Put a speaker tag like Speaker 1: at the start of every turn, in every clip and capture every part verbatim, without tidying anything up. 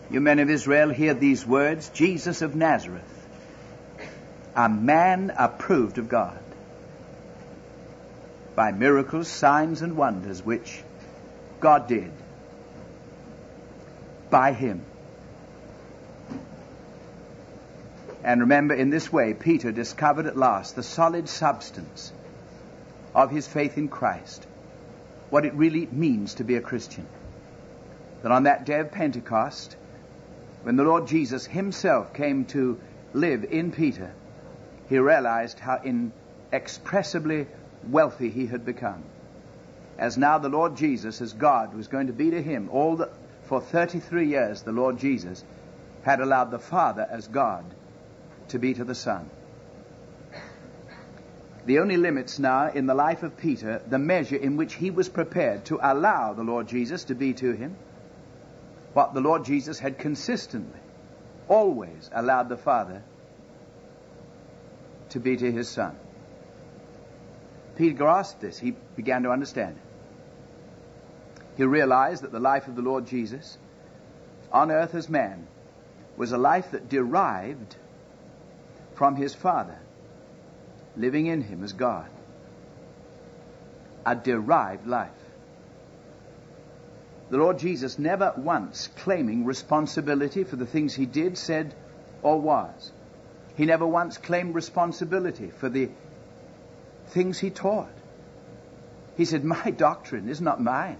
Speaker 1: You men of Israel, hear these words, Jesus of Nazareth, a man approved of God, by miracles, signs, and wonders which God did by him. And remember, in this way, Peter discovered at last the solid substance of his faith in Christ, what it really means to be a Christian. That on that day of Pentecost, when the Lord Jesus himself came to live in Peter, he realized how inexpressibly wealthy he had become. As now the Lord Jesus, as God, was going to be to him all that for thirty-three years the Lord Jesus had allowed the Father as God to be to the Son. The only limits now in the life of Peter, the measure in which he was prepared to allow the Lord Jesus to be to him what the Lord Jesus had consistently, always allowed the Father to be to his Son. Peter grasped this. He began to understand it. He realized that the life of the Lord Jesus on earth as man was a life that derived from his Father living in him as God. A derived life. The Lord Jesus never once claiming responsibility for the things he did, said, or was. He never once claimed responsibility for the things he taught. He said, my doctrine is not mine,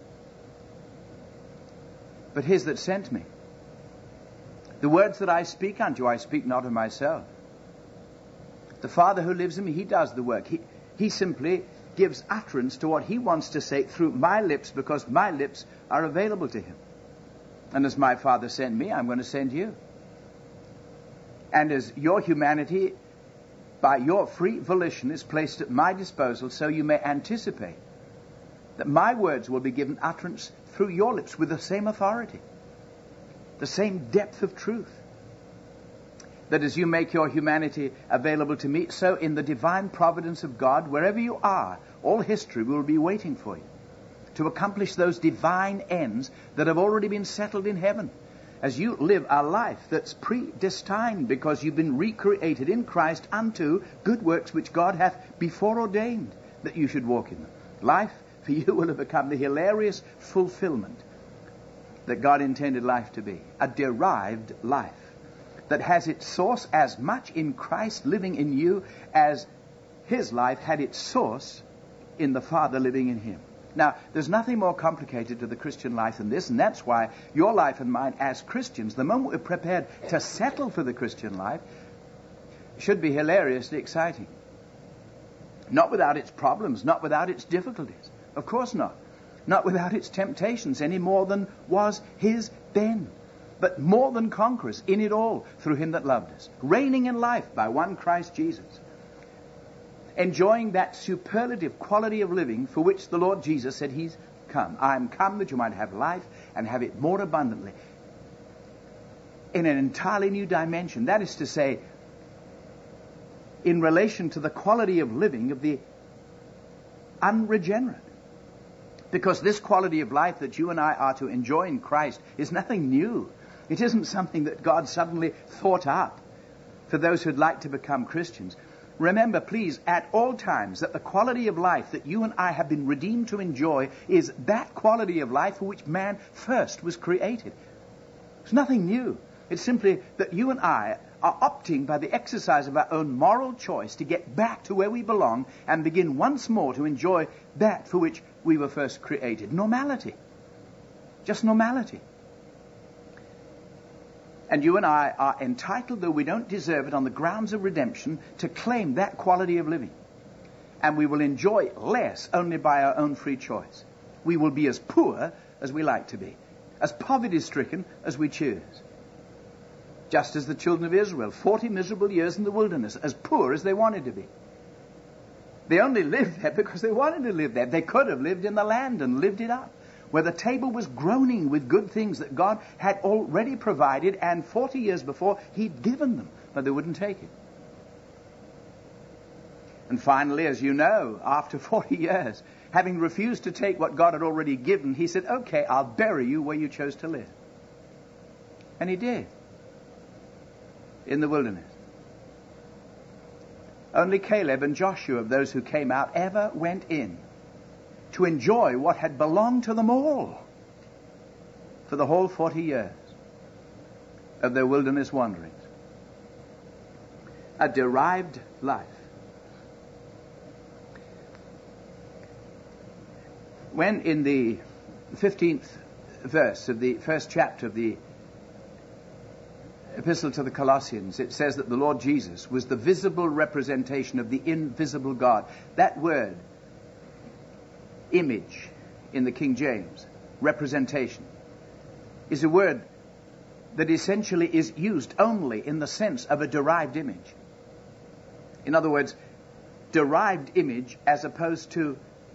Speaker 1: but his that sent me. The words that I speak unto you, I speak not of myself. The Father who lives in me, he does the work. He, he simply gives utterance to what he wants to say through my lips, because my lips are available to him. And as my Father sent me, I'm going to send you. And as your humanity, by your free volition, is placed at my disposal, so you may anticipate that my words will be given utterance through your lips with the same authority, the same depth of truth. That as you make your humanity available to me, so in the divine providence of God, wherever you are, all history will be waiting for you to accomplish those divine ends that have already been settled in heaven. As you live a life that's predestined, because you've been recreated in Christ unto good works which God hath before ordained that you should walk in them. Life for you will have become the hilarious fulfillment that God intended life to be. A derived life that has its source as much in Christ living in you as his life had its source in the Father living in him. Now, there's nothing more complicated to the Christian life than this, and that's why your life and mine as Christians, the moment we're prepared to settle for the Christian life, should be hilariously exciting. Not without its problems, not without its difficulties. Of course not. Not without its temptations, any more than was his then. But more than conquerors in it all through him that loved us. Reigning in life by one Christ Jesus. Enjoying that superlative quality of living for which the Lord Jesus said he's come. I am come that you might have life and have it more abundantly. In an entirely new dimension. That is to say, in relation to the quality of living of the unregenerate. Because this quality of life that you and I are to enjoy in Christ is nothing new. It isn't something that God suddenly thought up for those who'd like to become Christians. Remember, please, at all times, that the quality of life that you and I have been redeemed to enjoy is that quality of life for which man first was created. It's nothing new. It's simply that you and I are opting by the exercise of our own moral choice to get back to where we belong and begin once more to enjoy that for which we were first created. Normality. Just normality. And you and I are entitled, though we don't deserve it, on the grounds of redemption, to claim that quality of living. And we will enjoy less only by our own free choice. We will be as poor as we like to be, as poverty-stricken as we choose. Just as the children of Israel, forty miserable years in the wilderness, as poor as they wanted to be. They only lived there because they wanted to live there. They could have lived in the land and lived it up, where the table was groaning with good things that God had already provided, and forty years before he'd given them, but they wouldn't take it. And finally, as you know, after forty years, having refused to take what God had already given, he said, okay, I'll bury you where you chose to live. And he did. In the wilderness. Only Caleb and Joshua, of those who came out, ever went in to enjoy what had belonged to them all for the whole forty years of their wilderness wanderings. A derived life. When in the fifteenth verse of the first chapter of the Epistle to the Colossians, it says that the Lord Jesus was the visible representation of the invisible God. That word, image, in the King James, representation, is a word that essentially is used only in the sense of a derived image. In other words, derived image as opposed to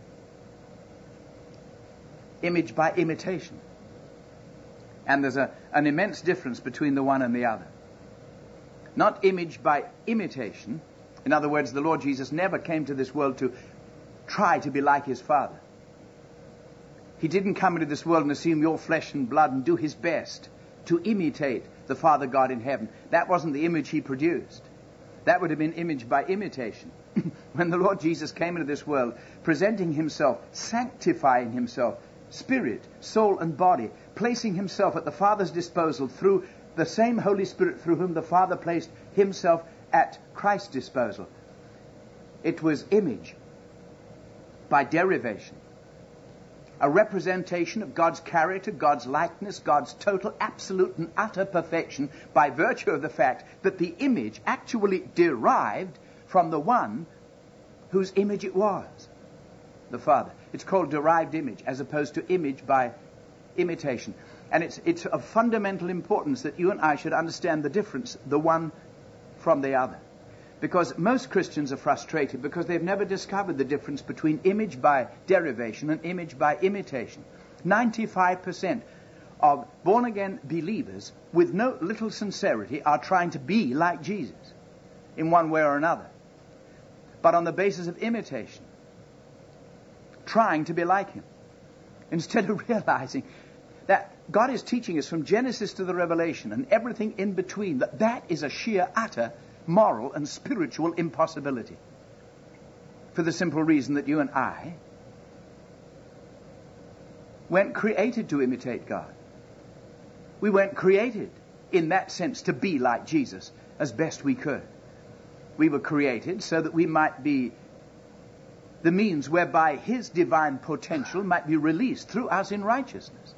Speaker 1: image by imitation. And there's a, an immense difference between the one and the other. Not image by imitation. In other words, the Lord Jesus never came to this world to try to be like his Father. He didn't come into this world and assume your flesh and blood and do his best to imitate the Father God in heaven. That wasn't the image he produced. That would have been image by imitation. When the Lord Jesus came into this world, presenting himself, sanctifying himself, spirit, soul, and body, placing himself at the Father's disposal through the same Holy Spirit through whom the Father placed himself at Christ's disposal. It was image by derivation. A representation of God's character, God's likeness, God's total, absolute, and utter perfection by virtue of the fact that the image actually derived from the one whose image it was, the Father. It's called derived image as opposed to image by imitation. And it's it's of fundamental importance that you and I should understand the difference, the one from the other. Because most Christians are frustrated because they've never discovered the difference between image by derivation and image by imitation. ninety-five percent of born-again believers with no little sincerity are trying to be like Jesus in one way or another, but on the basis of imitation, trying to be like him, instead of realizing that God is teaching us from Genesis to the Revelation and everything in between, that that is a sheer, utter moral and spiritual impossibility. For the simple reason that you and I weren't created to imitate God. We weren't created in that sense to be like Jesus as best we could. We were created so that we might be the means whereby his divine potential might be released through us in righteousness.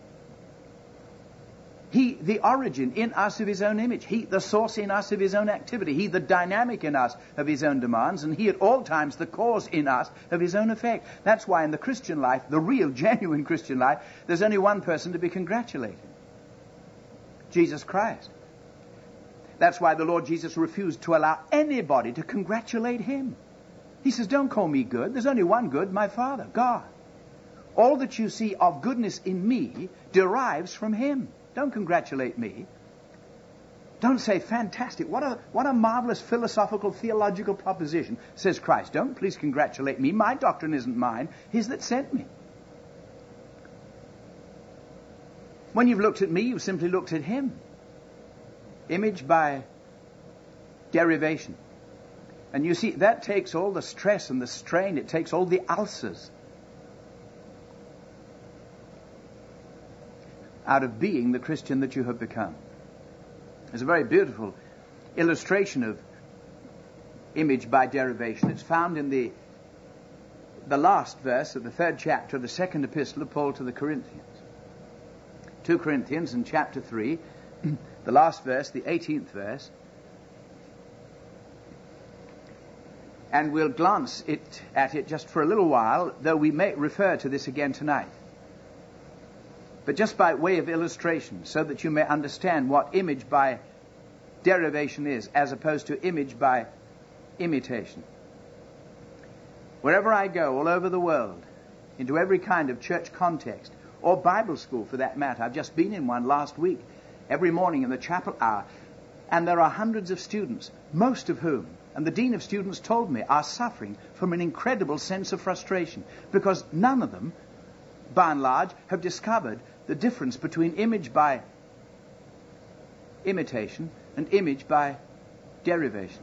Speaker 1: He, the origin in us of his own image. He, the source in us of his own activity. He, the dynamic in us of his own demands. And he, at all times, the cause in us of his own effect. That's why in the Christian life, the real, genuine Christian life, there's only one person to be congratulated. Jesus Christ. That's why the Lord Jesus refused to allow anybody to congratulate him. He says, don't call me good. There's only one good, my Father, God. All that you see of goodness in me derives from him. Don't congratulate me. Don't say, fantastic, what a what a marvelous philosophical, theological proposition, says Christ. Don't please congratulate me. My doctrine isn't mine. His that sent me. When you've looked at me, you've simply looked at him. Image by derivation. And you see, that takes all the stress and the strain. It takes all the ulcers out of being the Christian that you have become. There's a very beautiful illustration of image by derivation. It's found in the the last verse of the third chapter of the second epistle of Paul to the Corinthians. Second Corinthians in chapter three, the last verse, the eighteenth verse. And we'll glance it, at it just for a little while, though we may refer to this again tonight. But just by way of illustration, so that you may understand what image by derivation is, as opposed to image by imitation. Wherever I go, all over the world, into every kind of church context, or Bible school for that matter, I've just been in one last week, every morning in the chapel hour, and there are hundreds of students, most of whom, and the dean of students told me, are suffering from an incredible sense of frustration, because none of them, by and large, have discovered the difference between image by imitation, and image by derivation.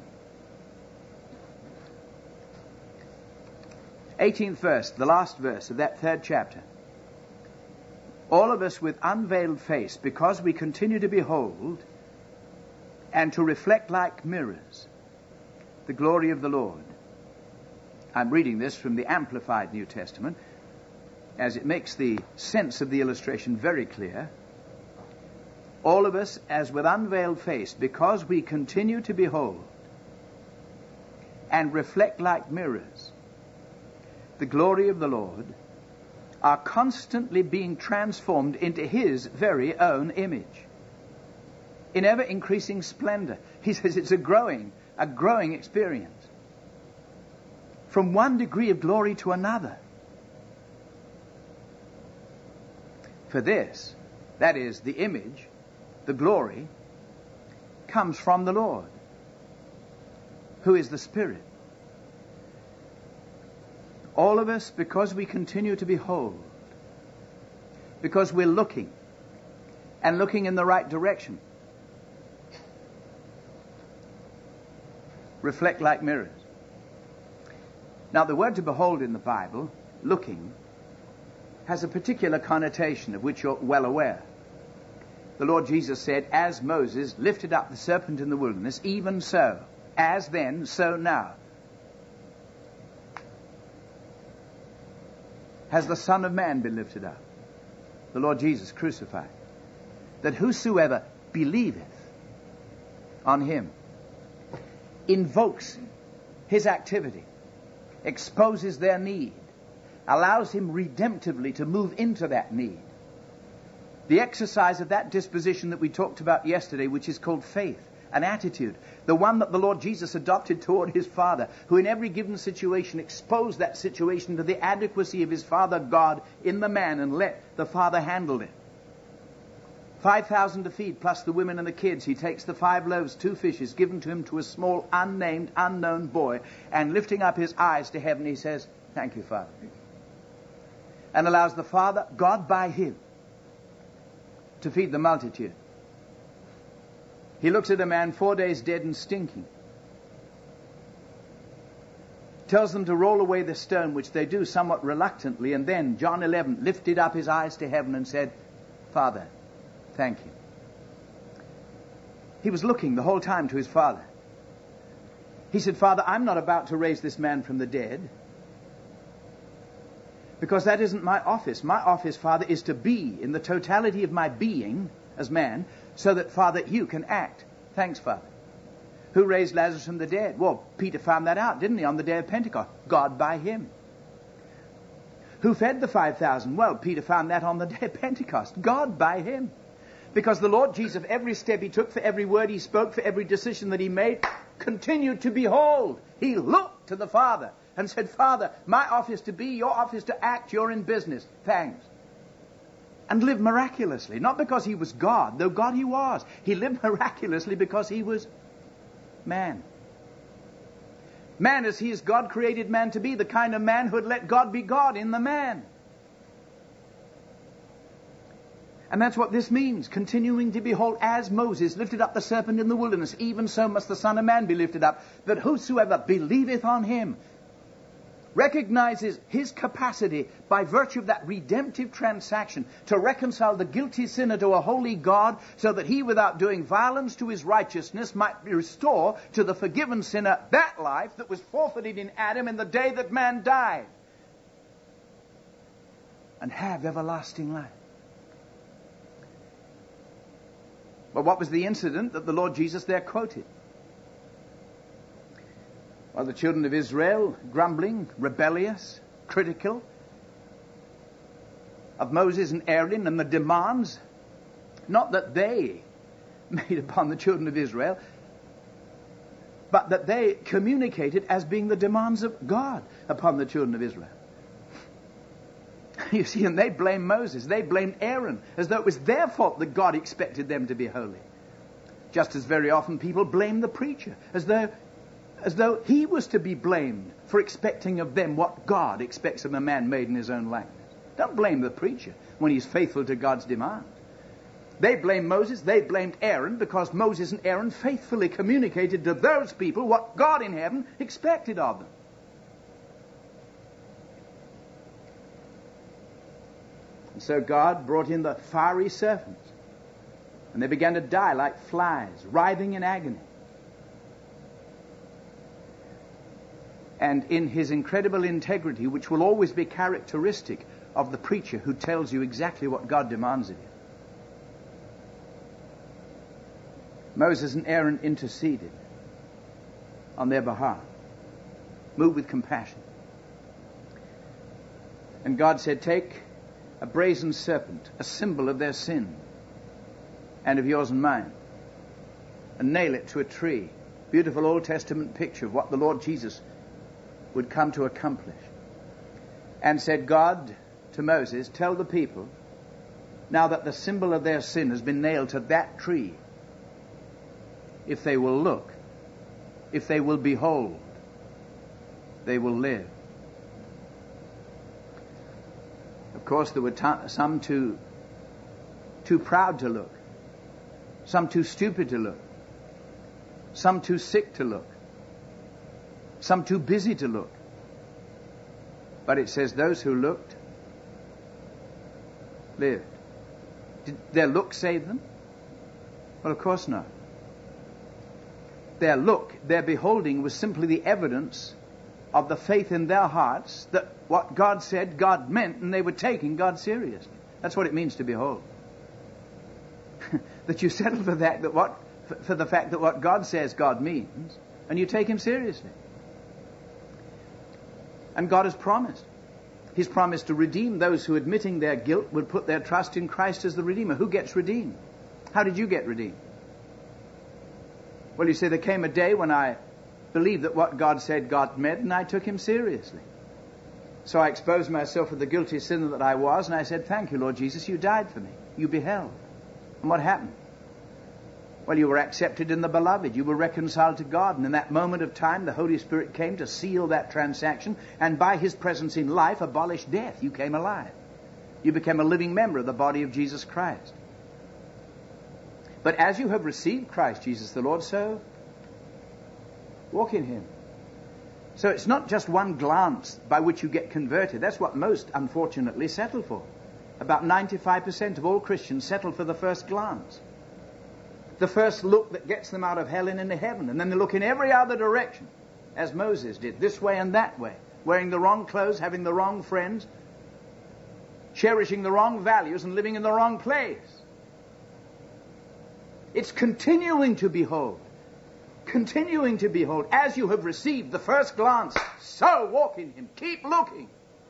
Speaker 1: eighteenth verse, the last verse of that third chapter. All of us with unveiled face, because we continue to behold and to reflect like mirrors the glory of the Lord. I'm reading this from the Amplified New Testament, as it makes the sense of the illustration very clear. All of us, as with unveiled face, because we continue to behold and reflect like mirrors the glory of the Lord, are constantly being transformed into His very own image in ever increasing splendor. He says it's a growing, a growing experience from one degree of glory to another. For this, that is, the image, the glory, comes from the Lord, who is the Spirit. All of us, because we continue to behold, because we're looking, and looking in the right direction, reflect like mirrors. Now, the word to behold in the Bible, looking, has a particular connotation of which you're well aware. The Lord Jesus said, as Moses lifted up the serpent in the wilderness, even so, as then, so now, has the Son of Man been lifted up, the Lord Jesus crucified, that whosoever believeth on Him invokes His activity, exposes their need, allows Him redemptively to move into that need. The exercise of that disposition that we talked about yesterday, which is called faith, an attitude, the one that the Lord Jesus adopted toward His Father, who in every given situation exposed that situation to the adequacy of His Father God in the man and let the Father handle it. Five thousand to feed, plus the women and the kids. He takes the five loaves, two fishes, given to Him to a small, unnamed, unknown boy, and lifting up His eyes to heaven, He says, thank you, Father. And allows the Father, God by Him, to feed the multitude. He looks at a man four days dead and stinking. Tells them to roll away the stone, which they do somewhat reluctantly, and then, John eleven, lifted up His eyes to heaven and said, Father, thank you. He was looking the whole time to His Father. He said, Father, I'm not about to raise this man from the dead, because that isn't my office. My office, Father, is to be in the totality of my being as man, so that, Father, you can act. Thanks, Father. Who raised Lazarus from the dead? Well, Peter found that out, didn't he, on the day of Pentecost? God by him. Who fed the five thousand? Well, Peter found that on the day of Pentecost. God by him. Because the Lord Jesus, every step He took, for every word He spoke, for every decision that He made, continued to behold. He looked to the Father and said, Father, my office to be, your office to act, you're in business. Thanks. And lived miraculously. Not because He was God, though God He was. He lived miraculously because He was man. Man as He is God created man to be, the kind of man who would let God be God in the man. And that's what this means, continuing to behold, as Moses lifted up the serpent in the wilderness, even so must the Son of Man be lifted up, that whosoever believeth on Him recognizes His capacity by virtue of that redemptive transaction to reconcile the guilty sinner to a holy God, so that he, without doing violence to his righteousness, might restore to the forgiven sinner that life that was forfeited in Adam in the day that man died, and have everlasting life. But what was the incident that the Lord Jesus there quoted? Well, the children of Israel, grumbling, rebellious, critical of Moses and Aaron and the demands, not that they made upon the children of Israel, but that they communicated as being the demands of God upon the children of Israel. You see, and they blamed Moses, they blamed Aaron, as though it was their fault that God expected them to be holy. Just as very often people blame the preacher, as though as though he was to be blamed for expecting of them what God expects of a man made in His own likeness. Don't blame the preacher when he's faithful to God's demands. They blamed Moses, they blamed Aaron, because Moses and Aaron faithfully communicated to those people what God in heaven expected of them. And so God brought in the fiery serpents, and they began to die like flies, writhing in agony. And in his incredible integrity, which will always be characteristic of the preacher who tells you exactly what God demands of you, Moses and Aaron interceded on their behalf, moved with compassion. And God said, take a brazen serpent, a symbol of their sin and of yours and mine, and nail it to a tree. Beautiful Old Testament picture of what the Lord Jesus would come to accomplish. And said God to Moses, tell the people, now that the symbol of their sin has been nailed to that tree, if they will look, if they will behold, they will live. Of course, there were t- some too, too proud to look, some too stupid to look, some too sick to look, some too busy to look. But it says those who looked lived. Did their look save them? Well, of course not. Their look, their beholding, was simply the evidence of the faith in their hearts that what God said, God meant, and they were taking God seriously. That's what it means to behold. That you settle for that, that what, for the fact that what God says God means, and you take him seriously. And God has promised. He's promised to redeem those who, admitting their guilt, would put their trust in Christ as the Redeemer. Who gets redeemed? How did you get redeemed? Well, you see, there came a day when I believed that what God said God meant, and I took him seriously. So I exposed myself to the guilty sinner that I was, and I said, thank you, Lord Jesus, you died for me. You beheld. And what happened? Well, you were accepted in the beloved. You were reconciled to God. And in that moment of time, the Holy Spirit came to seal that transaction, and by his presence in life, abolished death. You came alive. You became a living member of the body of Jesus Christ. But as you have received Christ Jesus the Lord, so walk in him. So it's not just one glance by which you get converted. That's what most, unfortunately, settle for. About ninety-five percent of all Christians settle for the first glance. The first look that gets them out of hell and into heaven. And then they look in every other direction, as Moses did, this way and that way, wearing the wrong clothes, having the wrong friends, cherishing the wrong values, and living in the wrong place. It's continuing to behold. Continuing to behold. As you have received the first glance, so walk in him. Keep looking.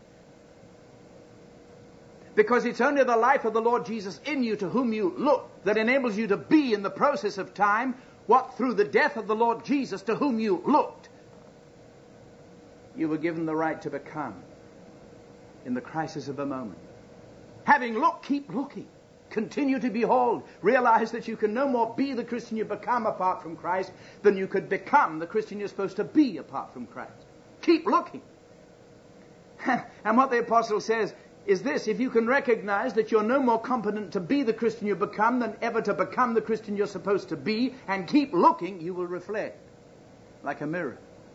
Speaker 1: Because it's only the life of the Lord Jesus in you, to whom you look, that enables you to be in the process of time what through the death of the Lord Jesus, to whom you looked, you were given the right to become in the crisis of a moment. Having looked, keep looking. Continue to behold. Realize that you can no more be the Christian you become apart from Christ than you could become the Christian you're supposed to be apart from Christ. Keep looking. And what the apostle says is this: if you can recognize that you're no more competent to be the Christian you become than ever to become the Christian you're supposed to be, and keep looking, you will reflect like a mirror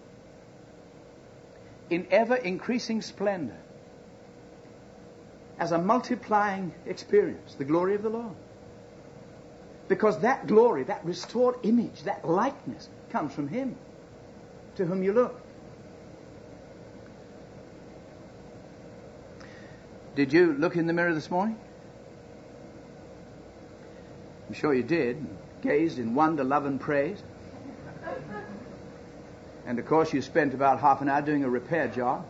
Speaker 1: in ever increasing splendor, as a multiplying experience, the glory of the Lord. Because that glory, that restored image, that likeness comes from him to whom you look. Did you look in the mirror this morning? I'm sure you did. Gazed in wonder, love, and praise. And of course you spent about half an hour doing a repair job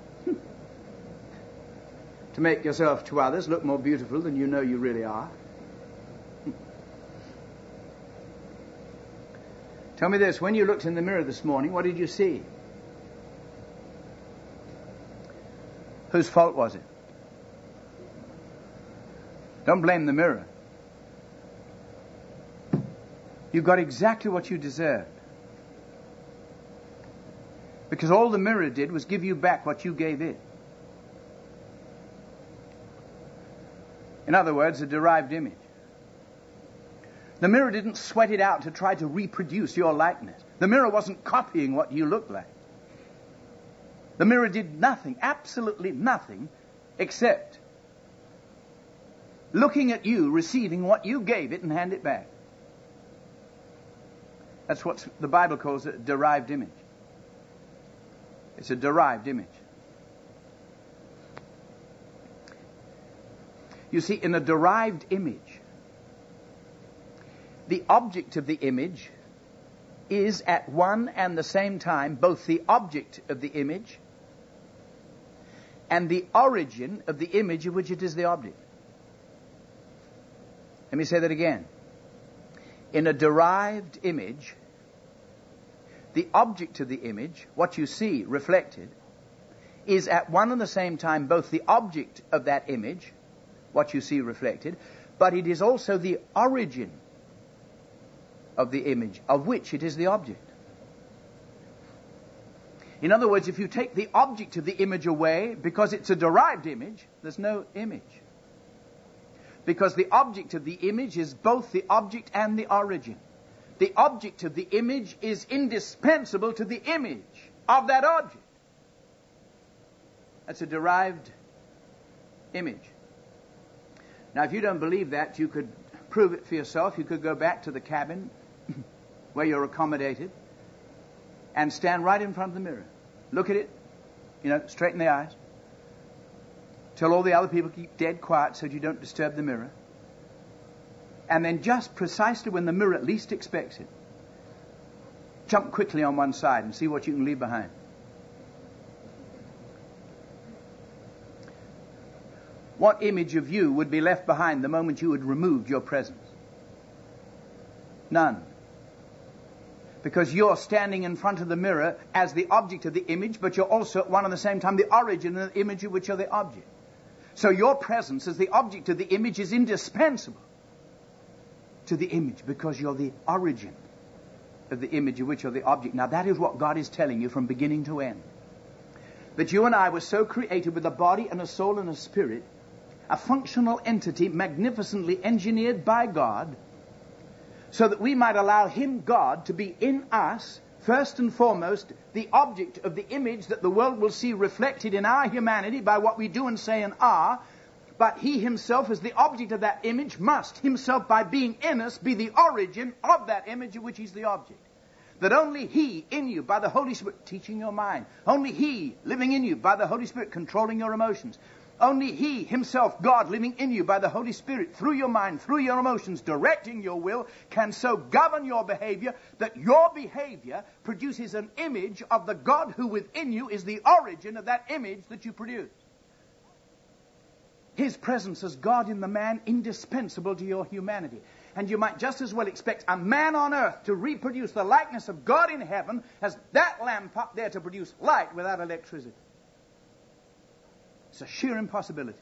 Speaker 1: to make yourself to others look more beautiful than you know you really are. Tell me this, when you looked in the mirror this morning, what did you see? Whose fault was it? Don't blame the mirror. You got exactly what you deserved. Because all the mirror did was give you back what you gave it. In other words, a derived image. The mirror didn't sweat it out to try to reproduce your likeness. The mirror wasn't copying what you looked like. The mirror did nothing, absolutely nothing, except looking at you, receiving what you gave it and hand it back. That's what the Bible calls a derived image. It's a derived image. You see, in a derived image, the object of the image is at one and the same time both the object of the image and the origin of the image of which it is the object. Let me say that again. In a derived image, the object of the image, what you see reflected, is at one and the same time both the object of that image, what you see reflected, but it is also the origin of the image, of which it is the object. In other words, if you take the object of the image away, because it's a derived image, there's no image. Because the object of the image is both the object and the origin. The object of the image is indispensable to the image of that object. That's a derived image. Now, if you don't believe that, you could prove it for yourself. You could go back to the cabin where you're accommodated and stand right in front of the mirror. Look at it, you know, straight in the eyes. Tell all the other people to keep dead quiet so that you don't disturb the mirror. And then just precisely when the mirror least expects it, jump quickly on one side and see what you can leave behind. What image of you would be left behind the moment you had removed your presence? None. Because you're standing in front of the mirror as the object of the image, but you're also at one and the same time the origin of the image of which you're the object. So your presence as the object of the image is indispensable to the image, because you're the origin of the image of which you're the object. Now that is what God is telling you from beginning to end. That you and I were so created with a body and a soul and a spirit, a functional entity magnificently engineered by God, so that we might allow Him, God, to be in us, first and foremost, the object of the image that the world will see reflected in our humanity by what we do and say and are. But He Himself, as the object of that image, must Himself, by being in us, be the origin of that image of which He's the object. That only He in you, by the Holy Spirit, teaching your mind, only He living in you, by the Holy Spirit, controlling your emotions, only He Himself, God, living in you by the Holy Spirit, through your mind, through your emotions, directing your will, can so govern your behavior that your behavior produces an image of the God who within you is the origin of that image that you produce. His presence as God in the man, indispensable to your humanity. And you might just as well expect a man on earth to reproduce the likeness of God in heaven as that lamp up there to produce light without electricity. It's a sheer impossibility.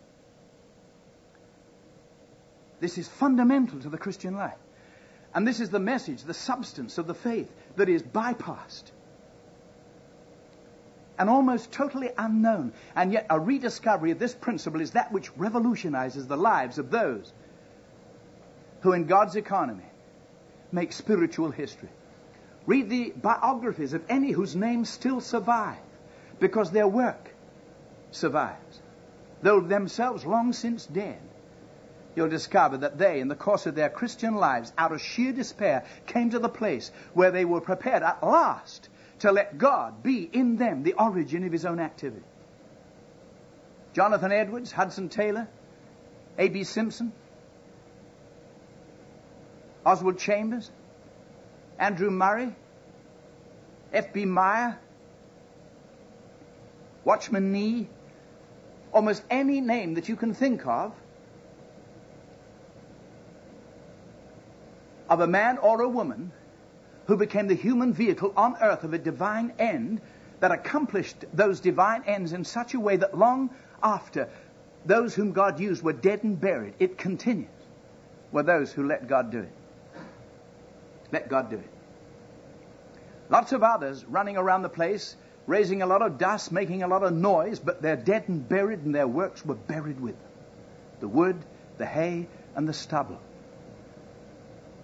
Speaker 1: This is fundamental to the Christian life. And this is the message, the substance of the faith that is bypassed and almost totally unknown. And yet a rediscovery of this principle is that which revolutionizes the lives of those who in God's economy make spiritual history. Read the biographies of any whose names still survive, because their work survives, though themselves long since dead. You'll discover that they, in the course of their Christian lives, out of sheer despair, came to the place where they were prepared at last to let God be in them the origin of His own activity. Jonathan Edwards, Hudson Taylor, A B Simpson, Oswald Chambers, Andrew Murray, F B Meyer, Watchman Nee, almost any name that you can think of, of a man or a woman who became the human vehicle on earth of a divine end that accomplished those divine ends in such a way that long after those whom God used were dead and buried, it continues, were those who let God do it. Let God do it. Lots of others running around the place, raising a lot of dust, making a lot of noise, but they're dead and buried, and their works were buried with them. The wood, the hay, and the stubble.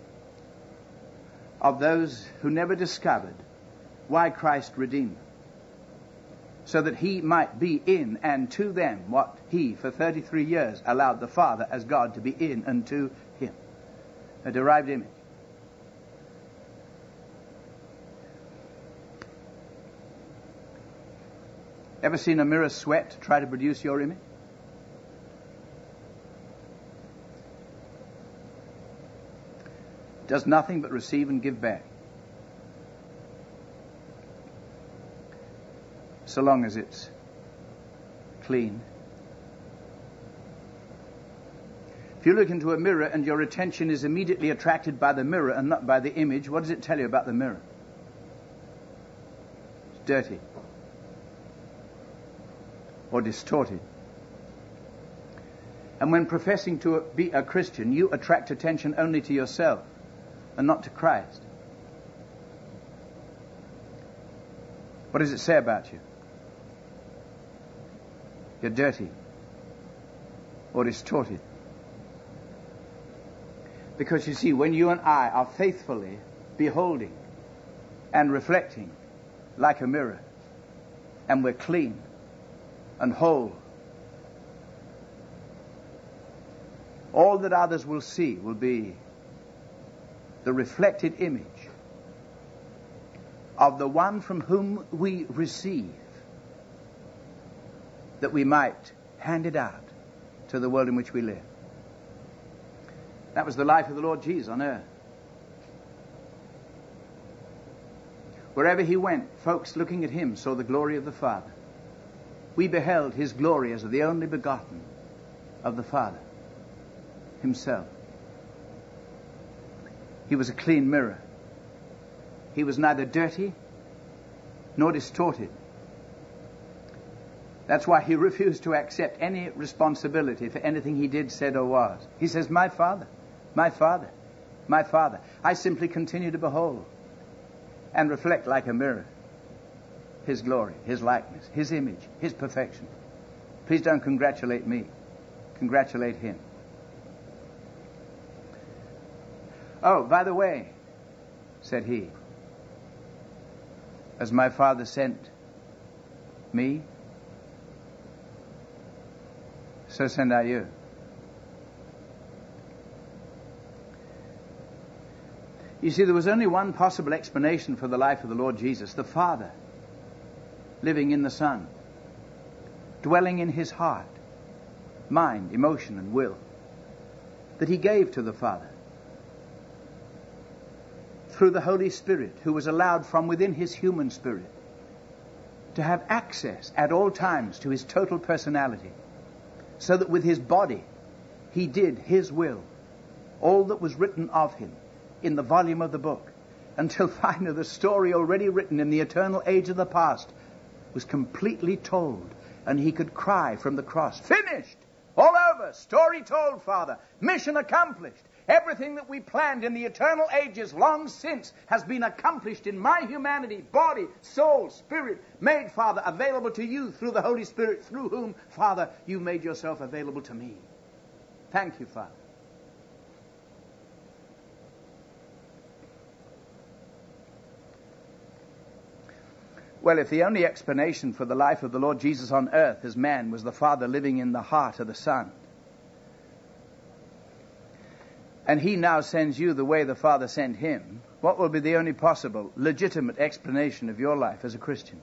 Speaker 1: of those who never discovered why Christ redeemed them, so that he might be in and to them what he, for thirty-three years, allowed the Father as God to be in and to him. A derived image. Ever seen a mirror sweat to try to produce your image? It does nothing but receive and give back. So long as it's clean. If you look into a mirror and your attention is immediately attracted by the mirror and not by the image, what does it tell you about the mirror? It's dirty. Or distorted. And when professing to be a Christian, you attract attention only to yourself and not to Christ. What does it say about you? You're dirty or distorted. Because you see, when you and I are faithfully beholding and reflecting like a mirror, and we're clean and whole, all that others will see will be the reflected image of the one from whom we receive, that we might hand it out to the world in which we live. That was the life of the Lord Jesus on earth. Wherever he went, folks looking at him saw the glory of the Father. We beheld his glory as of the only begotten of the Father himself. He was a clean mirror. He was neither dirty nor distorted. That's why he refused to accept any responsibility for anything he did, said, or was. He says, my Father, my Father, my Father. I simply continue to behold and reflect like a mirror his glory, his likeness, his image, his perfection. Please don't congratulate me. Congratulate him. Oh, by the way, said he, as my Father sent me, so send I you. You see, there was only one possible explanation for the life of the Lord Jesus, the Father living in the Son, dwelling in his heart, mind, emotion, and will, that he gave to the Father through the Holy Spirit, who was allowed from within his human spirit to have access at all times to his total personality, so that with his body he did his will, all that was written of him in the volume of the book, until finally the story already written in the eternal age of the past was completely told, and he could cry from the cross, finished, all over, story told, Father, mission accomplished. Everything that we planned in the eternal ages long since has been accomplished in my humanity, body, soul, spirit, made, Father, available to you through the Holy Spirit, through whom, Father, you made yourself available to me. Thank you, Father. Well, if the only explanation for the life of the Lord Jesus on earth as man was the Father living in the heart of the Son, and he now sends you the way the Father sent him, what will be the only possible, legitimate explanation of your life as a Christian?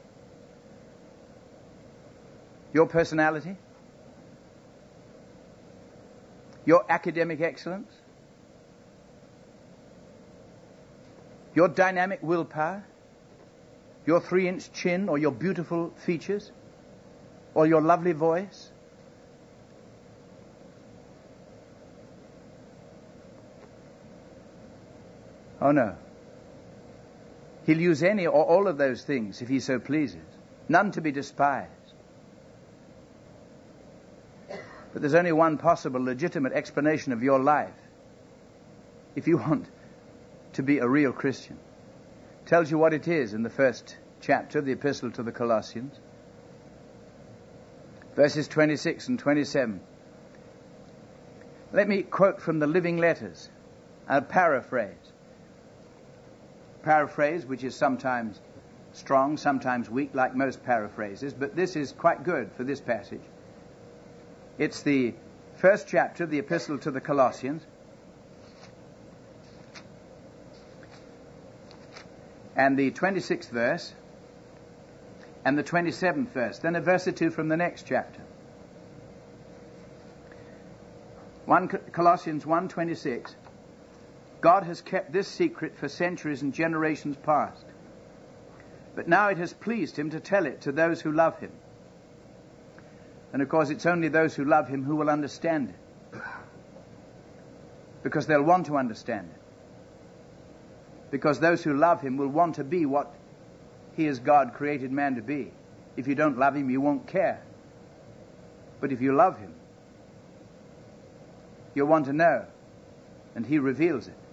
Speaker 1: Your personality? Your academic excellence? Your dynamic willpower? Your three-inch chin, or your beautiful features? Or your lovely voice? Oh, no. He'll use any or all of those things if he so pleases. None to be despised. But there's only one possible legitimate explanation of your life if you want to be a real Christian. Tells you what it is in the first chapter of the Epistle to the Colossians. Verses twenty-six and twenty-seven. Let me quote from the Living Letters. I'll paraphrase. paraphrase, which is sometimes strong, sometimes weak, like most paraphrases, but this is quite good for this passage. It's the first chapter of the Epistle to the Colossians, and the twenty-sixth verse, and the twenty-seventh verse, then a verse or two from the next chapter. First Colossians one twenty-six. God has kept this secret for centuries and generations past, but now it has pleased him to tell it to those who love him. And of course it's only those who love him who will understand it, because they'll want to understand it. Because those who love him will want to be what he as God created man to be. If you don't love him, you won't care. But if you love him, you'll want to know, and he reveals it.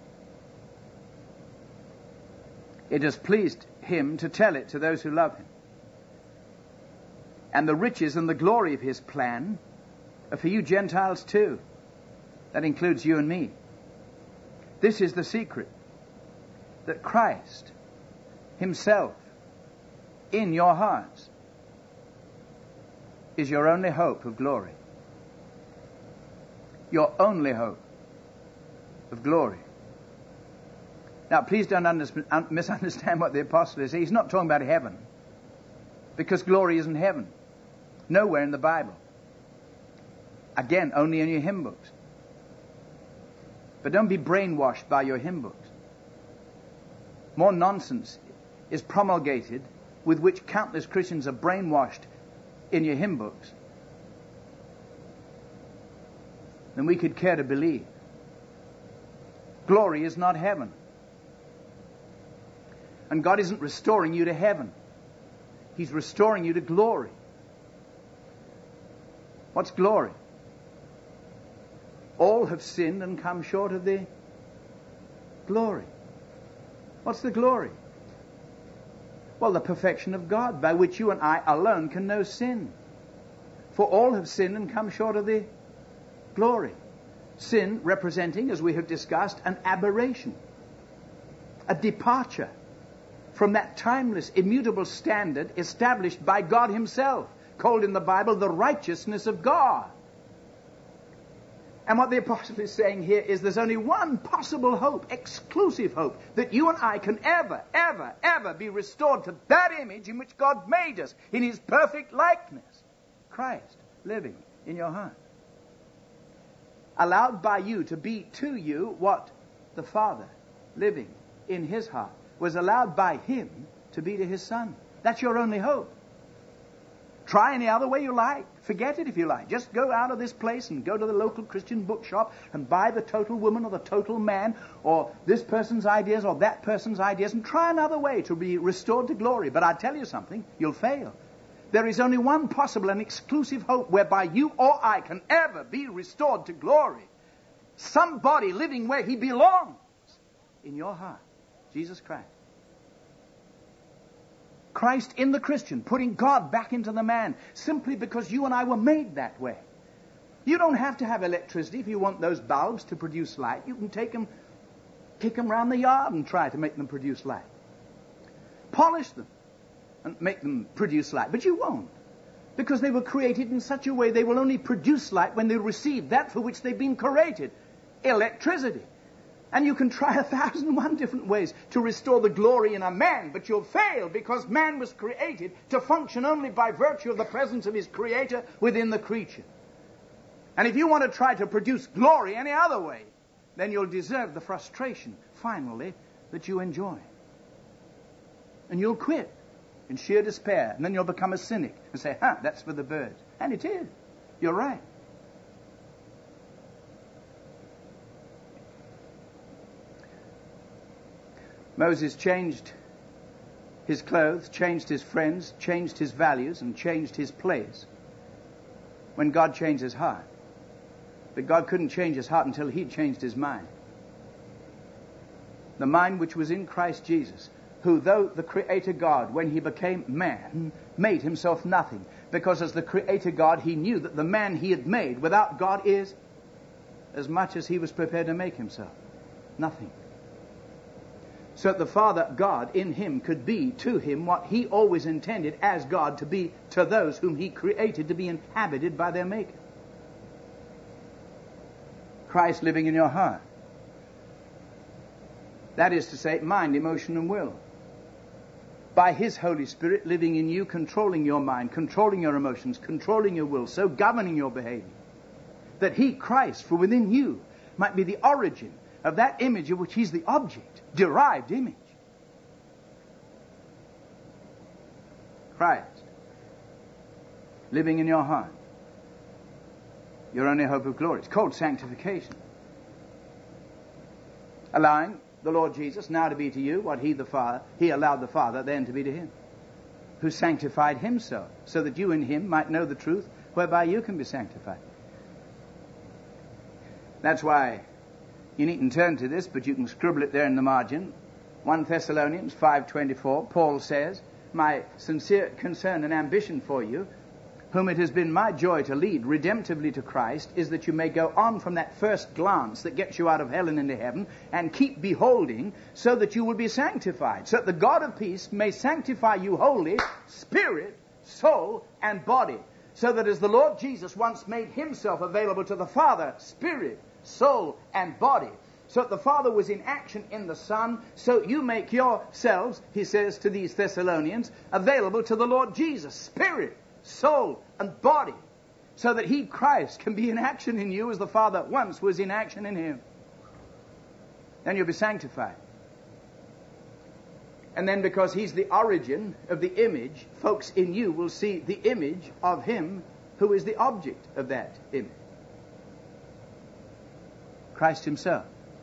Speaker 1: It has pleased him to tell it to those who love him. And the riches and the glory of his plan are for you Gentiles too. That includes you and me. This is the secret, that Christ himself in your hearts is your only hope of glory. Your only hope of glory. Now, please don't under- misunderstand what the apostle is saying. He's not talking about heaven, because glory isn't heaven. Nowhere in the Bible. Again, only in your hymn books. But don't be brainwashed by your hymn books. More nonsense is promulgated with which countless Christians are brainwashed in your hymn books than we could care to believe. Glory is not heaven. And God isn't restoring you to heaven. He's restoring you to glory. What's glory? All have sinned and come short of the glory. What's the glory? Well, the perfection of God, by which you and I alone can know sin. For all have sinned and come short of the glory. Sin representing, as we have discussed, an aberration, a departure from that timeless, immutable standard established by God himself, called in the Bible the righteousness of God. And what the apostle is saying here is there's only one possible hope, exclusive hope, that you and I can ever, ever, ever be restored to that image in which God made us, in his perfect likeness. Christ living in your heart. Allowed by you to be to you what the Father living in his heart was allowed by him to be to his Son. That's your only hope. Try any other way you like. Forget it if you like. Just go out of this place and go to the local Christian bookshop and buy the total woman or the total man or this person's ideas or that person's ideas and try another way to be restored to glory. But I tell you something, you'll fail. There is only one possible and exclusive hope whereby you or I can ever be restored to glory. Somebody living where he belongs in your heart. Jesus Christ. Christ in the Christian, putting God back into the man, simply because you and I were made that way. You don't have to have electricity if you want those bulbs to produce light. You can take them, kick them around the yard and try to make them produce light. Polish them and make them produce light. But you won't, because they were created in such a way they will only produce light when they receive that for which they've been created, electricity. And you can try a thousand and one different ways to restore the glory in a man, but you'll fail, because man was created to function only by virtue of the presence of his Creator within the creature. And if you want to try to produce glory any other way, then you'll deserve the frustration, finally, that you enjoy. And you'll quit in sheer despair, and then you'll become a cynic and say, huh, that's for the birds. And it is. You're right. Moses changed his clothes, changed his friends, changed his values, and changed his place when God changed his heart. But God couldn't change his heart until he changed his mind. The mind which was in Christ Jesus, who, though the Creator God, when he became man, made himself nothing. Because as the Creator God, he knew that the man he had made without God is as much as he was prepared to make himself. Nothing. so that the Father, God, in him could be to him what he always intended as God to be to those whom he created to be inhabited by their Maker. Christ living in your heart. That is to say, mind, emotion, and will. By his Holy Spirit living in you, controlling your mind, controlling your emotions, controlling your will, so governing your behavior, that he, Christ, from within you, might be the origin of that image of which he's the object, derived image. Christ living in your heart. Your only hope of glory. It's called sanctification. Allowing the Lord Jesus now to be to you what he the Father, he allowed the Father then to be to him, who sanctified himself, so that you in him might know the truth, whereby you can be sanctified. That's why you needn't turn to this, but you can scribble it there in the margin. First Thessalonians five twenty-four, Paul says, my sincere concern and ambition for you, whom it has been my joy to lead redemptively to Christ, is that you may go on from that first glance that gets you out of hell and into heaven, and keep beholding, so that you will be sanctified, so that the God of peace may sanctify you wholly, spirit, soul, and body, so that as the Lord Jesus once made himself available to the Father, spirit, soul, and body, so that the Father was in action in the Son, so you make yourselves, he says to these Thessalonians, available to the Lord Jesus, spirit, soul, and body, so that he, Christ, can be in action in you as the Father once was in action in him. Then you'll be sanctified. And then because he's the origin of the image, folks in you will see the image of him who is the object of that image. Christ himself.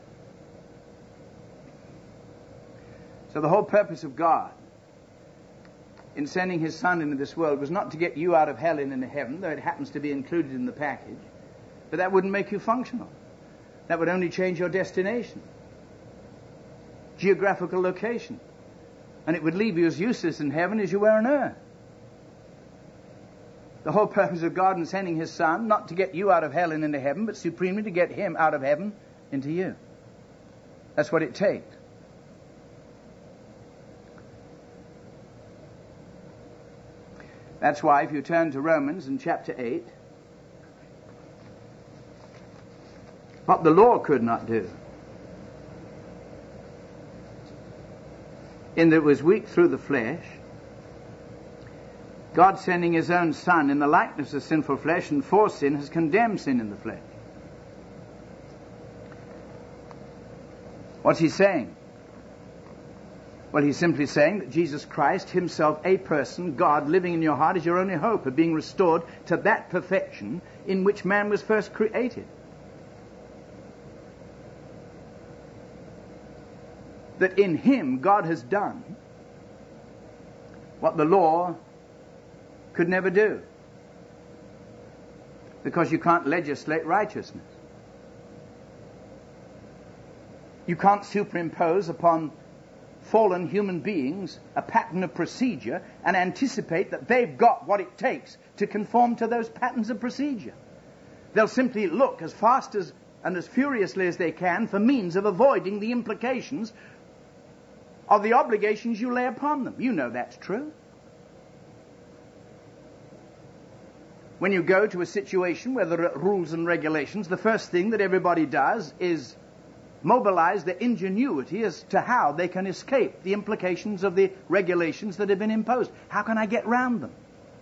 Speaker 1: So the whole purpose of God in sending his Son into this world was not to get you out of hell and into heaven, though it happens to be included in the package, but that wouldn't make you functional. That would only change your destination, geographical location, and it would leave you as useless in heaven as you were on earth. The whole purpose of God in sending his Son, not to get you out of hell and into heaven, but supremely to get him out of heaven into you. That's what it takes. That's why if you turn to Romans in chapter eight, what the law could not do, in that it was weak through the flesh, God sending his own Son in the likeness of sinful flesh and for sin has condemned sin in the flesh. What's he saying? Well, he's simply saying that Jesus Christ, himself a person, God living in your heart, is your only hope of being restored to that perfection in which man was first created. That in him God has done what the law could never do. Because you can't legislate righteousness. You can't superimpose upon fallen human beings a pattern of procedure and anticipate that they've got what it takes to conform to those patterns of procedure. They'll simply look as fast as and as furiously as they can for means of avoiding the implications of the obligations you lay upon them. You know that's true. When you go to a situation where there are rules and regulations, the first thing that everybody does is mobilize their ingenuity as to how they can escape the implications of the regulations that have been imposed. How can I get round them?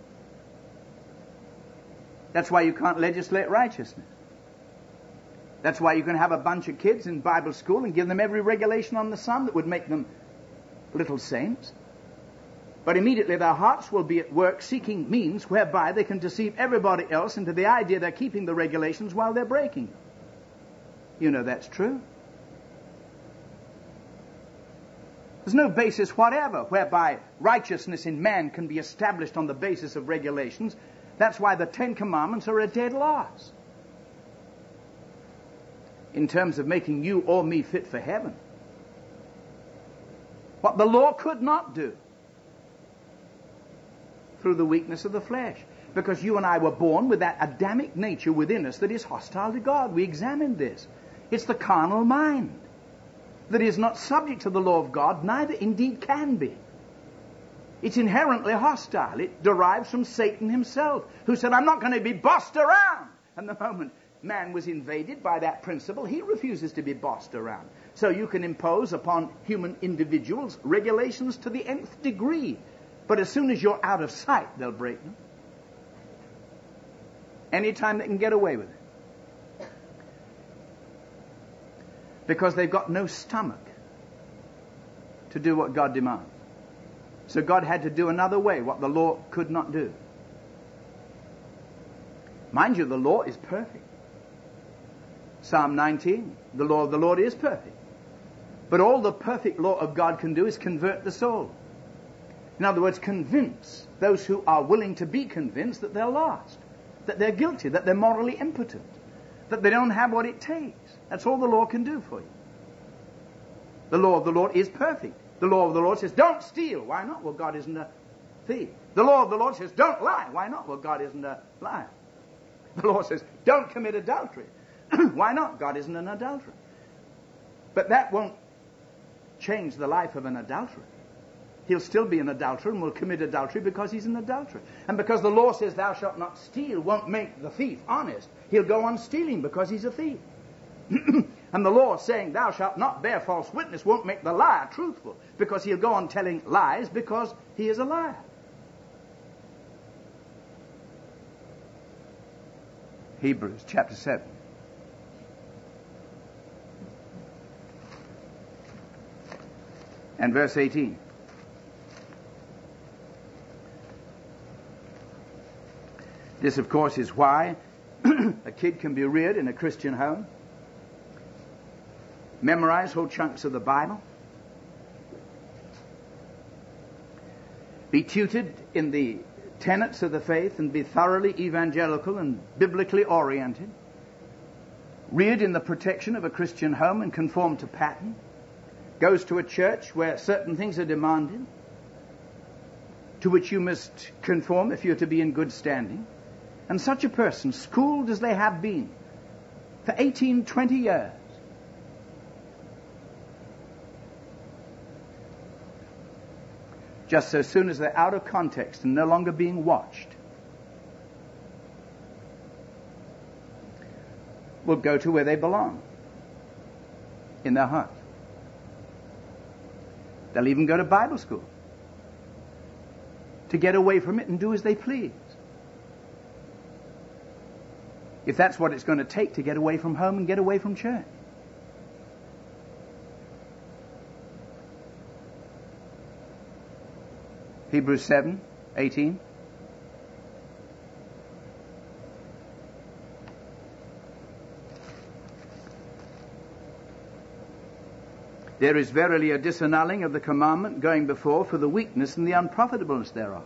Speaker 1: That's why you can't legislate righteousness. That's why you can have a bunch of kids in Bible school and give them every regulation on the sun that would make them little saints. But immediately their hearts will be at work seeking means whereby they can deceive everybody else into the idea they're keeping the regulations while they're breaking them. You know that's true. There's no basis whatever whereby righteousness in man can be established on the basis of regulations. That's why the Ten Commandments are a dead loss in terms of making you or me fit for heaven. What the law could not do through the weakness of the flesh. Because you and I were born with that Adamic nature within us that is hostile to God. We examined this. It's the carnal mind. that is not subject to the law of God, neither indeed can be. It's inherently hostile. It derives from Satan himself, who said, I'm not going to be bossed around. And the moment man was invaded by that principle, he refuses to be bossed around. So you can impose upon human individuals regulations to the nth degree. But as soon as you're out of sight, they'll break them. Anytime they can get away with it. Because they've got no stomach to do what God demands. So God had to do another way, what the law could not do. Mind you, the law is perfect. Psalm nineteen, the law of the Lord is perfect. But all the perfect law of God can do is convert the soul. In other words, convince those who are willing to be convinced that they're lost, that they're guilty, that they're morally impotent, that they don't have what it takes. That's all the law can do for you. The law of the Lord is perfect. The law of the Lord says, don't steal. Why not? Well, God isn't a thief. The law of the Lord says, don't lie. Why not? Well, God isn't a liar. The law says, don't commit adultery. Why not? God isn't an adulterer. But that won't change the life of an adulterer. He'll still be an adulterer and will commit adultery because he's an adulterer. And because the law says thou shalt not steal won't make the thief honest. He'll go on stealing because he's a thief. And the law saying thou shalt not bear false witness won't make the liar truthful because he'll go on telling lies because he is a liar. Hebrews chapter seven. And verse eighteen. This, of course, is why a kid can be reared in a Christian home, memorize whole chunks of the Bible, be tutored in the tenets of the faith and be thoroughly evangelical and biblically oriented, reared in the protection of a Christian home and conform to pattern, goes to a church where certain things are demanded, to which you must conform if you're to be in good standing. And such a person, schooled as they have been for eighteen, twenty years, just so soon as they're out of context and no longer being watched, will go to where they belong, in their heart. They'll even go to Bible school to get away from it and do as they please. If that's what it's going to take to get away from home and get away from church. Hebrews seven, eighteen. There is verily a disannulling of the commandment going before for the weakness and the unprofitableness thereof.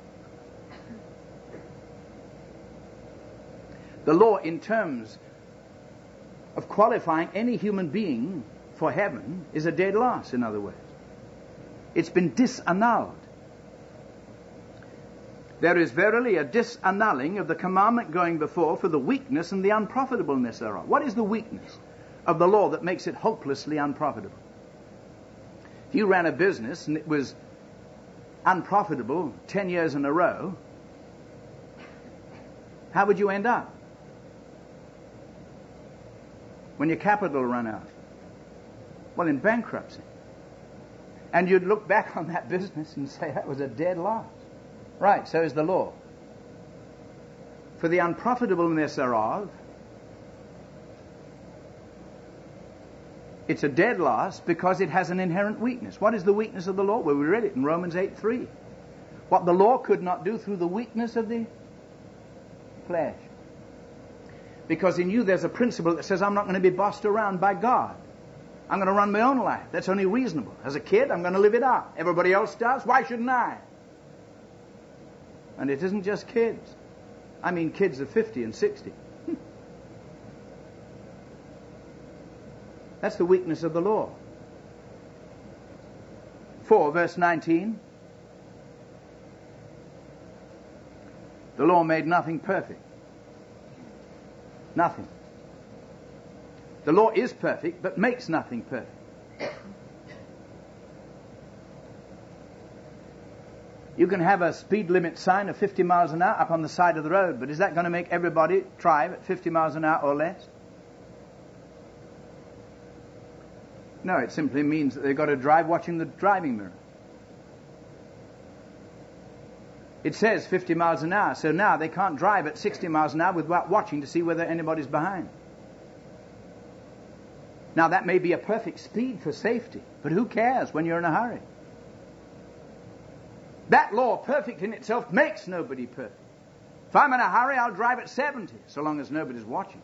Speaker 1: The law, in terms of qualifying any human being for heaven, is a dead loss, in other words. It's been disannulled. There is verily a disannulling of the commandment going before for the weakness and the unprofitableness thereof. What is the weakness of the law that makes it hopelessly unprofitable? If you ran a business and it was unprofitable ten years in a row, how would you end up when your capital ran out? Well, in bankruptcy. And you'd look back on that business and say, that was a dead loss. Right, so is the law. For the unprofitableness thereof, it's a dead loss because it has an inherent weakness. What is the weakness of the law? Well, we read it in Romans eight three. What the law could not do through the weakness of the flesh. Because in you there's a principle that says, I'm not going to be bossed around by God. I'm going to run my own life. That's only reasonable. As a kid, I'm going to live it out. Everybody else does. Why shouldn't I? And it isn't just kids. I mean kids of fifty and sixty. That's the weakness of the law. four, verse nineteen. The law made nothing perfect. Nothing. The law is perfect, but makes nothing perfect. You can have a speed limit sign of fifty miles an hour up on the side of the road, but is that going to make everybody drive at fifty miles an hour or less? No, it simply means that they've got to drive watching the driving mirror. It says fifty miles an hour, so now they can't drive at sixty miles an hour without watching to see whether anybody's behind. Now that may be a perfect speed for safety, but who cares when you're in a hurry? That law, perfect in itself, makes nobody perfect. If I'm in a hurry, I'll drive at seventy, so long as nobody's watching.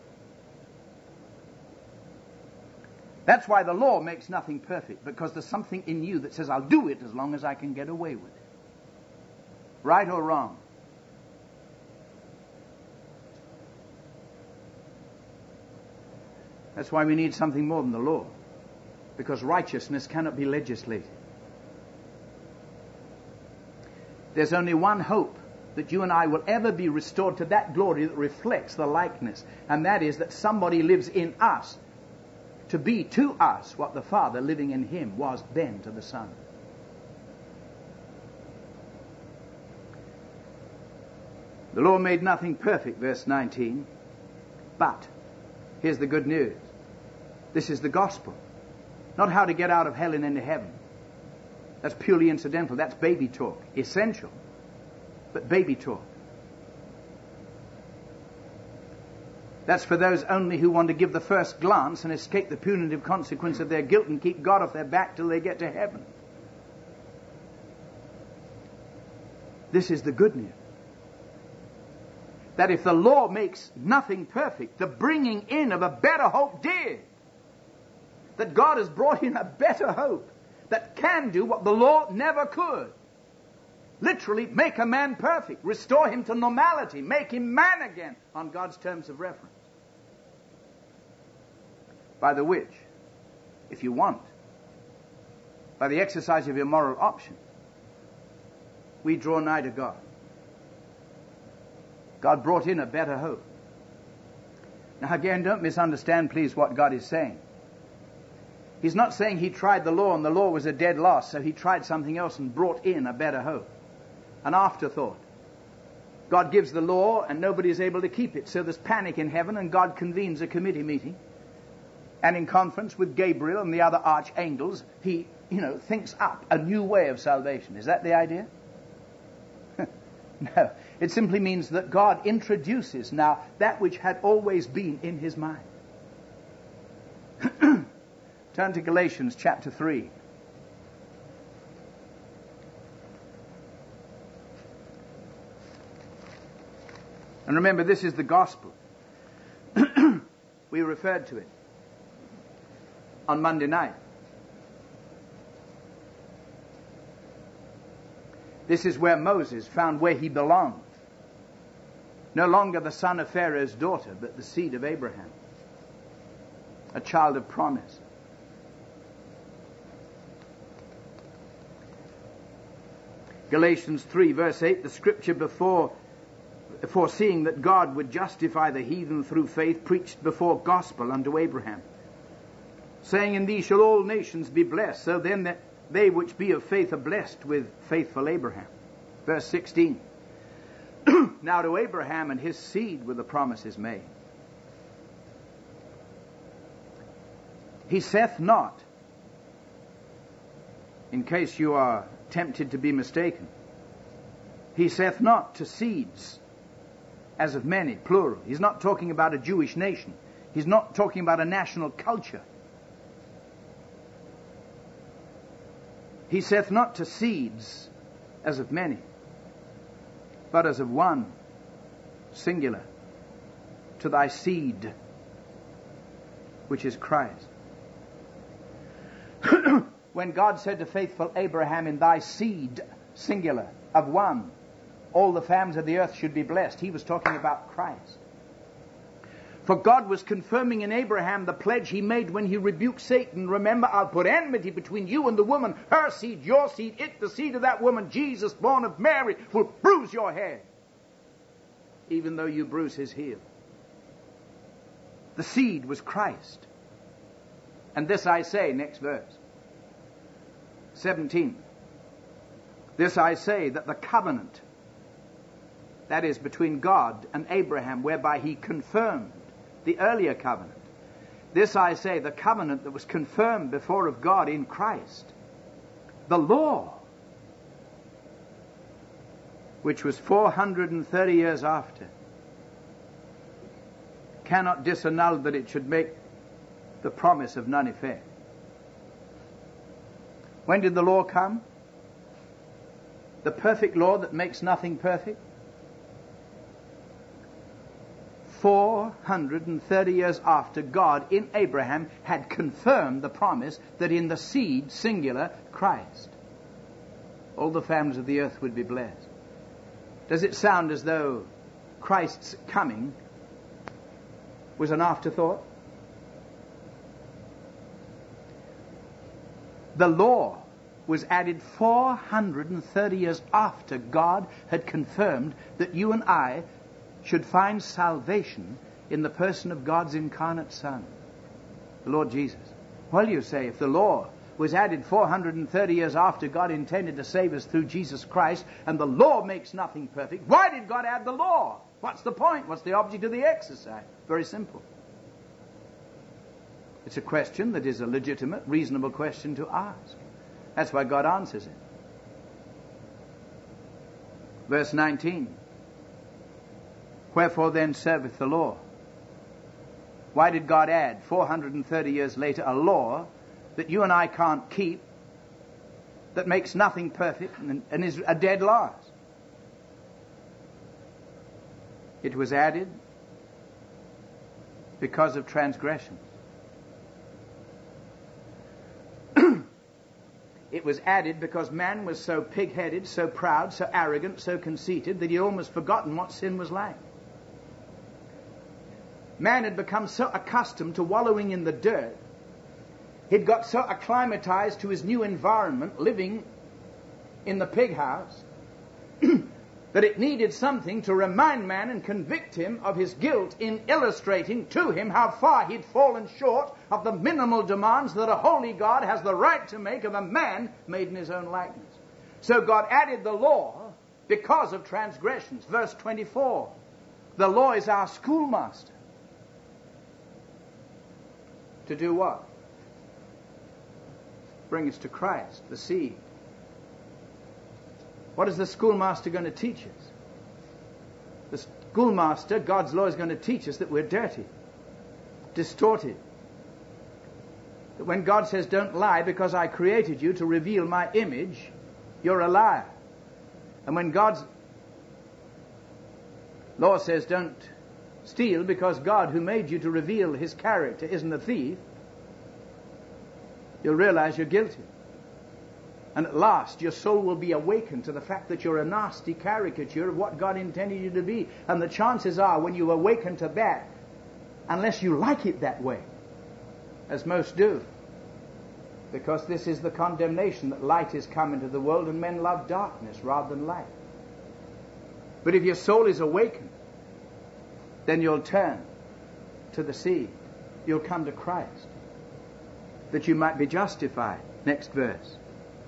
Speaker 1: That's why the law makes nothing perfect, because there's something in you that says, I'll do it as long as I can get away with it. Right or wrong? That's why we need something more than the law, because righteousness cannot be legislated. There's only one hope that you and I will ever be restored to that glory that reflects the likeness, and that is that somebody lives in us to be to us what the Father living in him was then to the Son. The law made nothing perfect, verse nineteen, but here's the good news. This is the gospel. Not how to get out of hell and into heaven. That's purely incidental. That's baby talk. Essential, but baby talk. That's for those only who want to give the first glance and escape the punitive consequence of their guilt and keep God off their back till they get to heaven. This is the good news. That if the law makes nothing perfect, the bringing in of a better hope did. That God has brought in a better hope that can do what the law never could. Literally make a man perfect, restore him to normality, make him man again on God's terms of reference. By the which, if you want, by the exercise of your moral option, we draw nigh to God. God brought in a better hope. Now again, don't misunderstand, please, what God is saying. He's not saying he tried the law and the law was a dead loss, so he tried something else and brought in a better hope. An afterthought. God gives the law and nobody is able to keep it, so there's panic in heaven and God convenes a committee meeting. And in conference with Gabriel and the other archangels, he, you know, thinks up a new way of salvation. Is that the idea? No. It simply means that God introduces now that which had always been in his mind. Turn to Galatians chapter three. And remember, this is the gospel. We referred to it on Monday night. This is where Moses found where he belonged. No longer the son of Pharaoh's daughter, but the seed of Abraham. A child of promise. Galatians three, verse eight, the scripture before, foreseeing that God would justify the heathen through faith, preached before gospel unto Abraham, saying, in thee shall all nations be blessed, so then that they which be of faith are blessed with faithful Abraham. Verse sixteen, now to Abraham and his seed were the promises made. He saith not, in case you are tempted to be mistaken, he saith not to seeds as of many, plural. He's not talking about a Jewish nation. He's not talking about a national culture. He saith not to seeds as of many, but as of one, singular, to thy seed, which is Christ. When God said to faithful Abraham, in thy seed, singular, of one, all the families of the earth should be blessed, he was talking about Christ. For God was confirming in Abraham the pledge he made when he rebuked Satan. Remember, I'll put enmity between you and the woman, her seed, your seed, it, the seed of that woman, Jesus, born of Mary, will bruise your head, even though you bruise his heel. The seed was Christ. And this I say, next verse, seventeen. This I say, that the covenant, that is, between God and Abraham, whereby he confirmed the earlier covenant, this I say, the covenant that was confirmed before of God in Christ, the law, which was four hundred thirty years after, cannot disannul that it should make the promise of none effect. When did the law come? The perfect law that makes nothing perfect? four hundred thirty years after God in Abraham had confirmed the promise that in the seed, singular, Christ, all the families of the earth would be blessed. Does it sound as though Christ's coming was an afterthought? The law was added four hundred thirty years after God had confirmed that you and I should find salvation in the person of God's incarnate Son, the Lord Jesus. Well, you say, if the law was added four hundred thirty years after God intended to save us through Jesus Christ, and the law makes nothing perfect, why did God add the law? What's the point? What's the object of the exercise? Very simple. It's a question that is a legitimate, reasonable question to ask. That's why God answers it. Verse nineteen. Wherefore then serveth the law? Why did God add four hundred thirty years later a law that you and I can't keep, that makes nothing perfect and, and is a dead loss? It was added because of transgressions. It was added because man was so pig-headed, so proud, so arrogant, so conceited that he'd almost forgotten what sin was like. Man had become so accustomed to wallowing in the dirt, he'd got so acclimatized to his new environment, living in the pig house, that it needed something to remind man and convict him of his guilt in illustrating to him how far he'd fallen short of the minimal demands that a holy God has the right to make of a man made in his own likeness. So God added the law because of transgressions. Verse twenty-four. The law is our schoolmaster. To do what? Bring us to Christ, the seed. What is the schoolmaster going to teach us? The schoolmaster, God's law, is going to teach us that we're dirty, distorted. That when God says, don't lie because I created you to reveal my image, you're a liar. And when God's law says, don't steal because God, who made you to reveal his character, isn't a thief, you'll realize you're guilty. And at last, your soul will be awakened to the fact that you're a nasty caricature of what God intended you to be. And the chances are, when you awaken to that, unless you like it that way, as most do, because this is the condemnation that light is come into the world and men love darkness rather than light. But if your soul is awakened, then you'll turn to the seed. You'll come to Christ, that you might be justified. Next verse.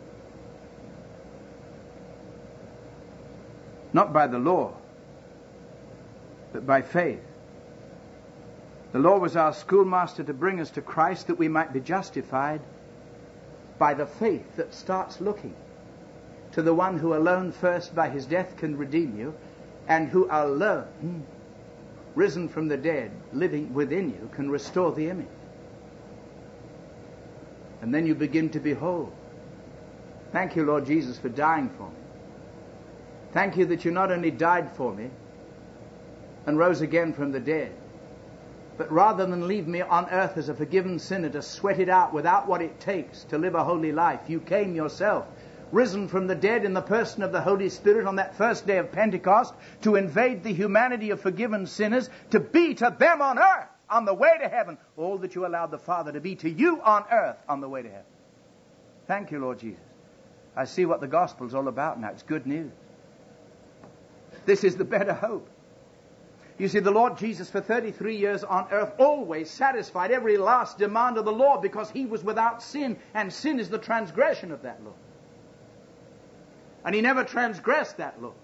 Speaker 1: Not by the law, but by faith. The law was our schoolmaster to bring us to Christ that we might be justified by the faith that starts looking to the one who alone first by his death can redeem you, and who alone, risen from the dead, living within you, can restore the image. And then you begin to behold. Thank you, Lord Jesus, for dying for me. Thank you that you not only died for me and rose again from the dead, but rather than leave me on earth as a forgiven sinner to sweat it out without what it takes to live a holy life, you came yourself, risen from the dead in the person of the Holy Spirit on that first day of Pentecost, to invade the humanity of forgiven sinners, to be to them on earth on the way to heaven all that you allowed the Father to be to you on earth on the way to heaven. Thank you, Lord Jesus. I see what the gospel's all about now. It's good news. This is the better hope. You see, the Lord Jesus for thirty-three years on earth always satisfied every last demand of the law because he was without sin, and sin is the transgression of that law. And he never transgressed that law.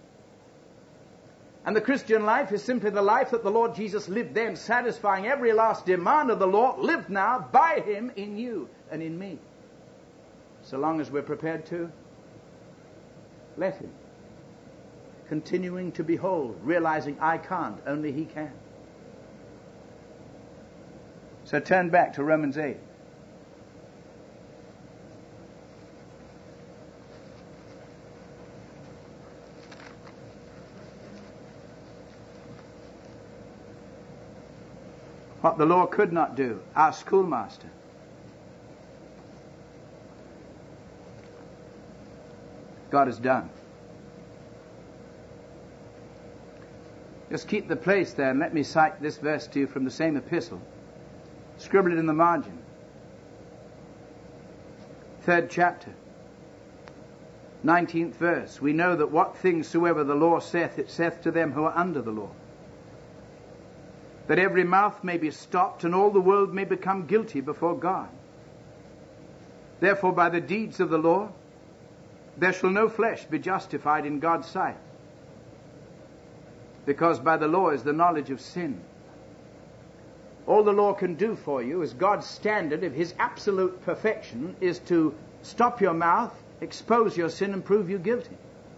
Speaker 1: And the Christian life is simply the life that the Lord Jesus lived then, satisfying every last demand of the law, lived now by him in you and in me. So long as we're prepared to let him. Continuing to behold, realizing I can't, only he can. So turn back to Romans eight. What the law could not do, our schoolmaster. God has done. Just keep the place there and let me cite this verse to you from the same epistle. Scribble it in the margin. Third chapter. Nineteenth verse. We know that what things soever the law saith, it saith to them who are under the law, that every mouth may be stopped, and all the world may become guilty before God. Therefore, by the deeds of the law, there shall no flesh be justified in God's sight, because by the law is the knowledge of sin. All the law can do for you, as God's standard of his absolute perfection, is to stop your mouth, expose your sin, and prove you guilty.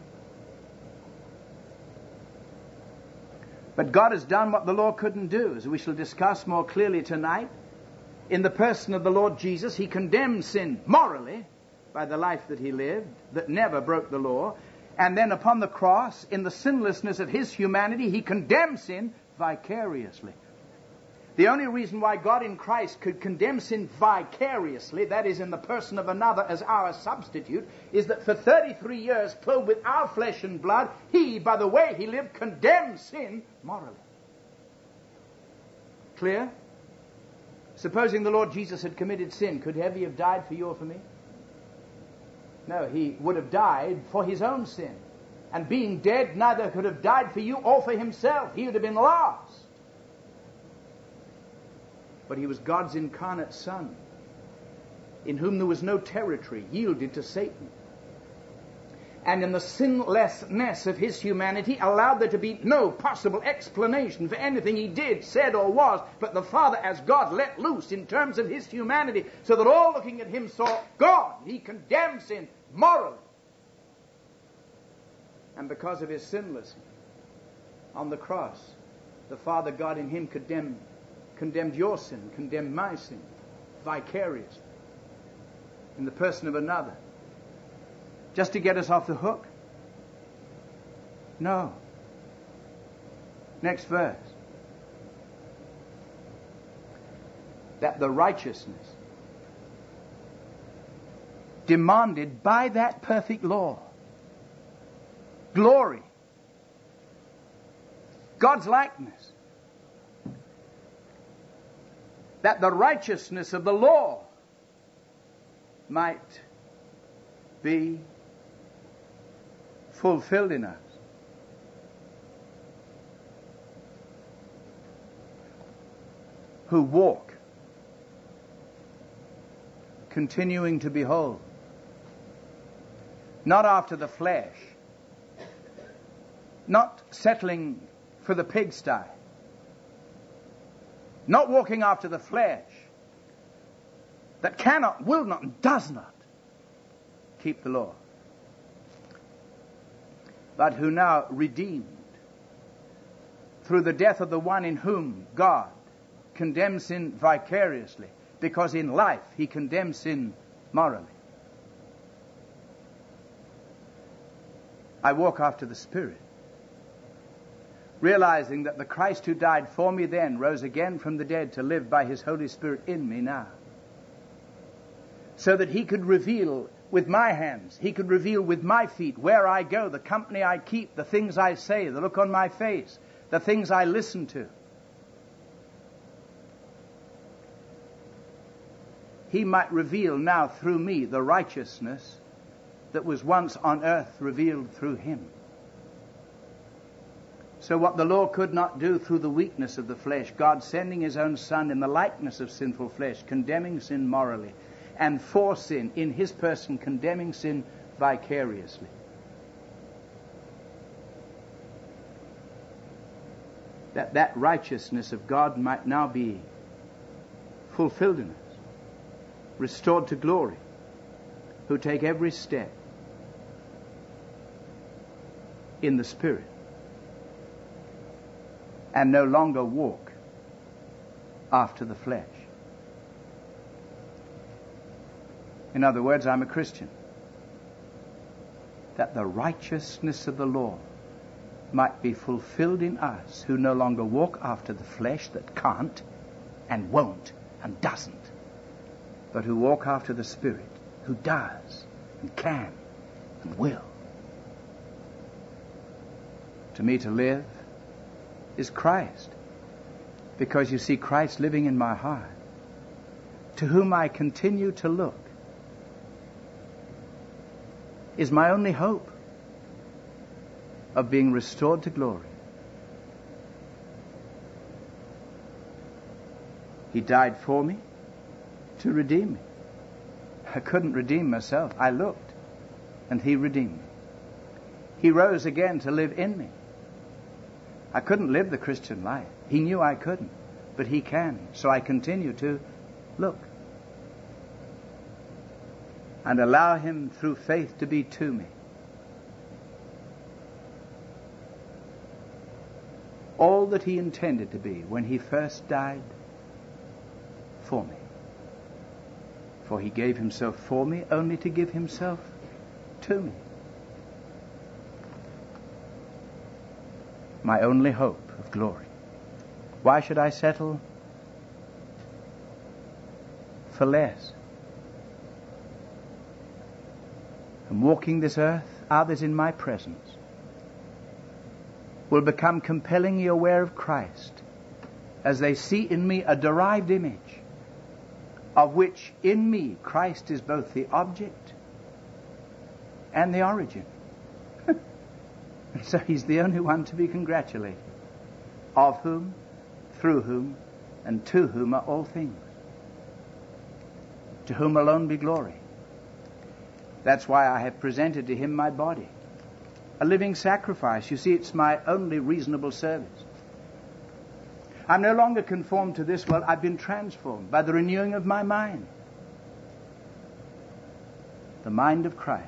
Speaker 1: But God has done what the law couldn't do, as we shall discuss more clearly tonight. In the person of the Lord Jesus, he condemned sin morally by the life that he lived, that never broke the law. And then upon the cross, in the sinlessness of his humanity, he condemned sin vicariously. The only reason why God in Christ could condemn sin vicariously, that is in the person of another as our substitute, is that for thirty-three years, clothed with our flesh and blood, he, by the way he lived, condemned sin morally. Clear? Supposing the Lord Jesus had committed sin, could he have died for you or for me? No, he would have died for his own sin. And being dead, neither could have died for you or for himself. He would have been lost. But he was God's incarnate Son, in whom there was no territory, yielded to Satan. And in the sinlessness of his humanity, allowed there to be no possible explanation for anything he did, said, or was, but the Father as God let loose in terms of his humanity, so that all looking at him saw God. He condemned sin morally. And because of his sinlessness, on the cross, the Father God in him condemned condemned your sin, condemned my sin, vicariously, in the person of another, just to get us off the hook? No. Next verse. That the righteousness demanded by that perfect law, glory, God's likeness, that the righteousness of the law might be fulfilled in us. Who walk, continuing to behold, not after the flesh, not settling for the pigsty, not walking after the flesh, that cannot, will not, and does not keep the law, but who now redeemed through the death of the one in whom God condemns sin vicariously, because in life he condemns sin morally. I walk after the Spirit, realizing that the Christ who died for me then rose again from the dead to live by his Holy Spirit in me now, so that he could reveal with my hands, he could reveal with my feet where I go, the company I keep, the things I say, the look on my face, the things I listen to. He might reveal now through me the righteousness that was once on earth revealed through him. So what the law could not do through the weakness of the flesh, God sending his own Son in the likeness of sinful flesh, condemning sin morally, and for sin, in his person condemning sin vicariously. that that righteousness of God might now be fulfilled in us, restored to glory, who take every step in the Spirit and no longer walk after the flesh. In other words, I'm a Christian. That the righteousness of the law might be fulfilled in us who no longer walk after the flesh that can't and won't and doesn't, but who walk after the Spirit who does and can and will. To me, to live is Christ, because you see Christ living in my heart, to whom I continue to look, is my only hope of being restored to glory. He died for me to redeem me. I couldn't redeem myself. I looked, and He redeemed me. He rose again to live in me. I couldn't live the Christian life. He knew I couldn't, but He can. So I continue to look and allow Him through faith to be to me. All that He intended to be when He first died for me. For He gave Himself for me only to give Himself to me. My only hope of glory. Why should I settle for less? And walking this earth, others in my presence will become compellingly aware of Christ as they see in me a derived image of which in me Christ is both the object and the origin. And so He's the only one to be congratulated, of whom, through whom, and to whom are all things, to whom alone be glory. That's why I have presented to Him my body, a living sacrifice. You see, it's my only reasonable service. I'm no longer conformed to this world. I've been transformed by the renewing of my mind. The mind of Christ.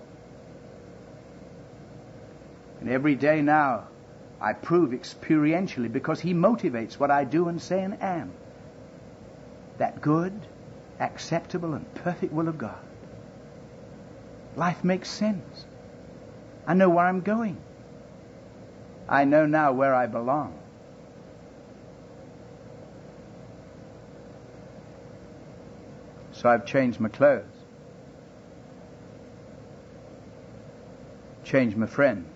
Speaker 1: And every day now I prove experientially, because He motivates what I do and say and am, that good, acceptable, and perfect will of God. Life makes sense. I know where I'm going. I know now where I belong. So I've changed my clothes, changed my friends,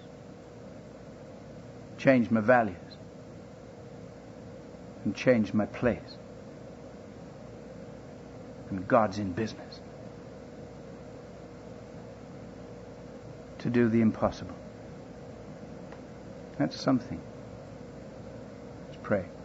Speaker 1: changed my values, and changed my place. And God's in business to do the impossible. That's something. Let's pray.